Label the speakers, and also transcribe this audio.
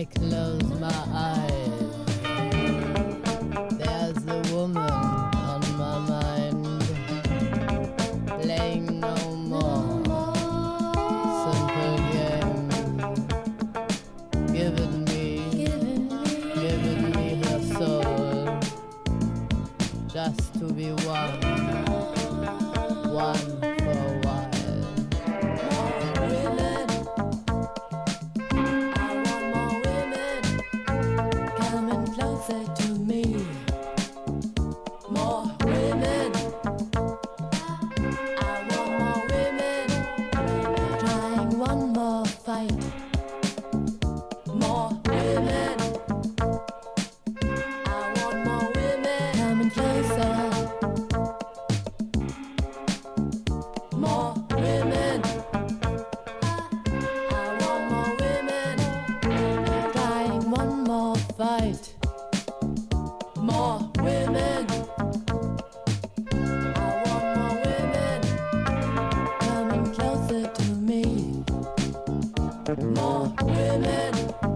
Speaker 1: close my eyes, there's a woman on my mind, playing no more simple games, giving me her soul, just to be one for a while. More women.